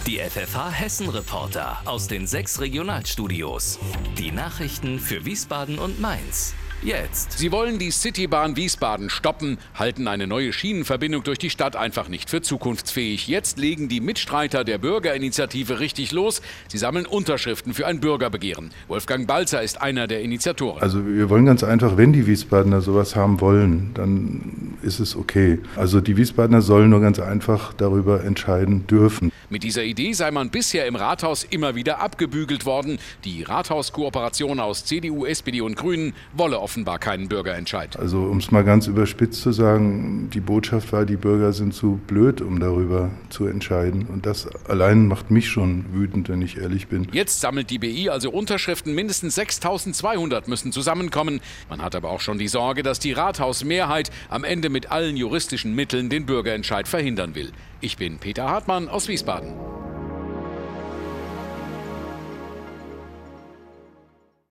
Die FFH Hessen-Reporter aus den 6 Regionalstudios. Die Nachrichten für Wiesbaden und Mainz. Jetzt. Sie wollen die Citybahn Wiesbaden stoppen, halten eine neue Schienenverbindung durch die Stadt einfach nicht für zukunftsfähig. Jetzt legen die Mitstreiter der Bürgerinitiative richtig los. Sie sammeln Unterschriften für ein Bürgerbegehren. Wolfgang Balzer ist einer der Initiatoren. Also wir wollen ganz einfach, wenn die Wiesbadener sowas haben wollen, dann ist es okay. Also die Wiesbadener sollen nur ganz einfach darüber entscheiden dürfen. Mit dieser Idee sei man bisher im Rathaus immer wieder abgebügelt worden. Die Rathauskooperation aus CDU, SPD und Grünen wolle offenbar keinen Bürgerentscheid. Also um es mal ganz überspitzt zu sagen, die Botschaft war, die Bürger sind zu blöd, um darüber zu entscheiden. Und das allein macht mich schon wütend, wenn ich ehrlich bin. Jetzt sammelt die BI also Unterschriften. Mindestens 6.200 müssen zusammenkommen. Man hat aber auch schon die Sorge, dass die Rathausmehrheit am Ende mit allen juristischen Mitteln den Bürgerentscheid verhindern will. Ich bin Peter Hartmann aus Wiesbaden.